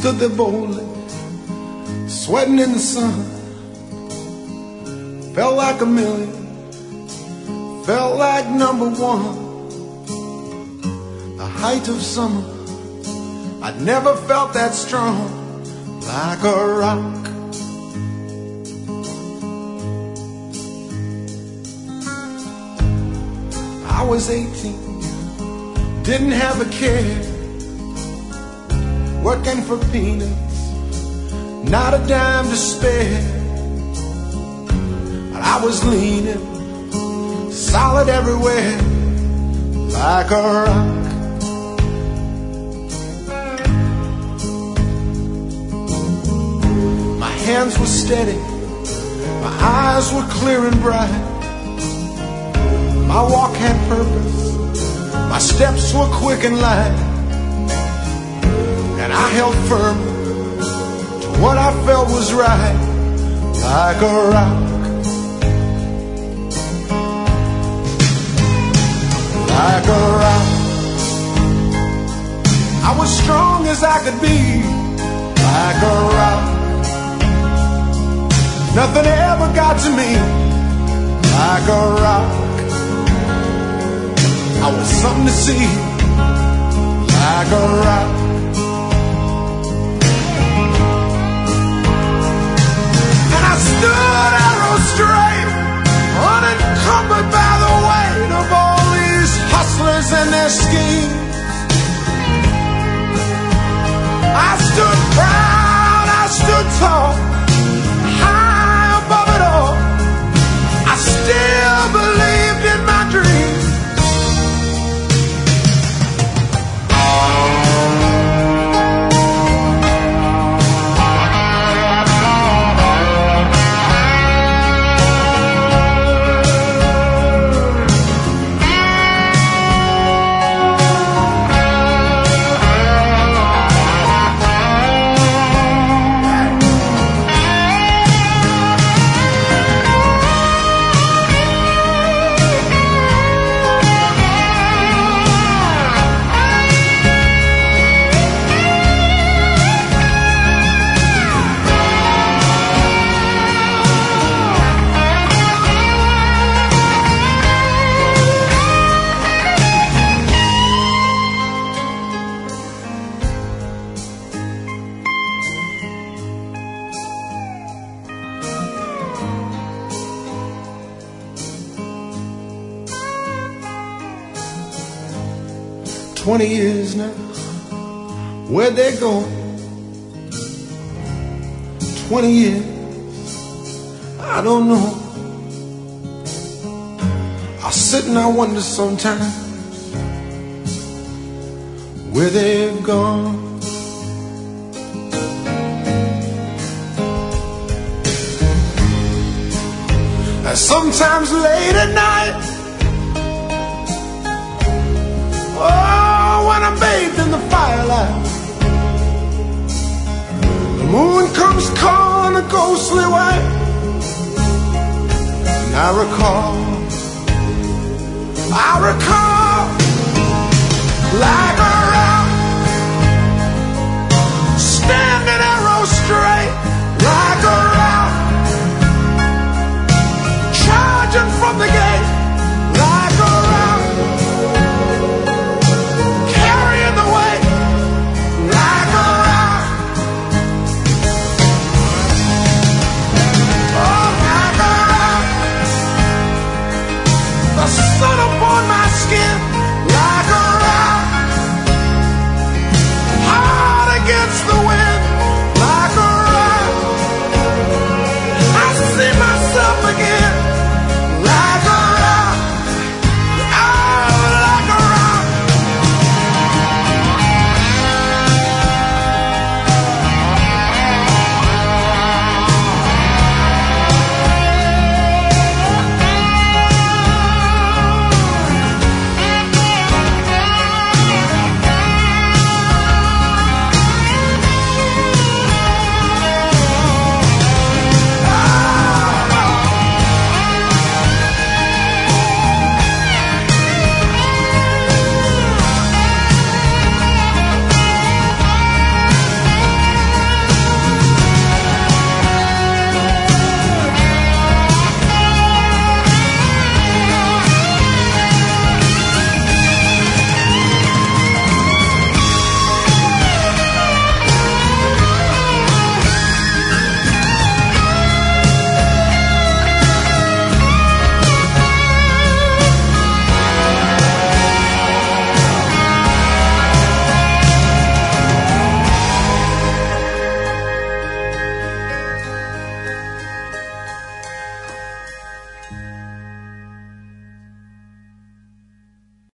stood there boldly, sweating in the sun. Felt like a million, felt like number one. The height of summer, I'd never felt that strong, like a rock. I was 18, didn't have a care, working for peanuts, not a dime to spare. But I was leaning, solid everywhere, like a rock. My hands were steady, my eyes were clear and bright. My walk had purpose, my steps were quick and light. And I held firm to what I felt was right, like a rock. Like a rock. I was strong as I could be, like a rock. Nothing ever got to me, like a rock. I was something to see, like a rock. And I stood arrow straight, unencumbered by the weight of all these hustlers and their schemes. I stood proud, I stood tall, high above it all. I still believed in my dreams. 20 years now, where'd they go? 20 years, I don't know. I sit and I wonder sometimes where they've gone. And sometimes late at night, oh, when I'm bathed in the firelight, the moon comes calling a ghostly way, and I recall like a